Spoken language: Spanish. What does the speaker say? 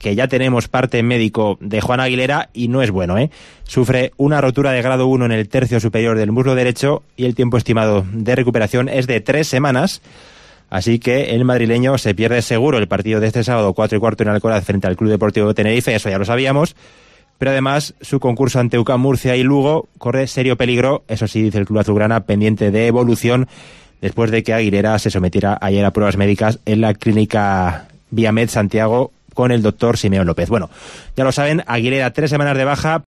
que ya tenemos parte médico de Juan Aguilera y no es bueno, ¿eh? Sufre una rotura de grado 1 en el tercio superior del muslo derecho y el tiempo estimado de recuperación es de 3 semanas. Así que el madrileño se pierde seguro el partido de este sábado 4:15 en Alcoraz frente al Club Deportivo Tenerife, eso ya lo sabíamos. Pero además su concurso ante UCAM Murcia y Lugo corre serio peligro, eso sí dice el club azulgrana, pendiente de evolución después de que Aguilera se sometiera ayer a pruebas médicas en la clínica Viamed Santiago con el doctor Simeón López. Bueno, ya lo saben, Aguilera 3 semanas de baja,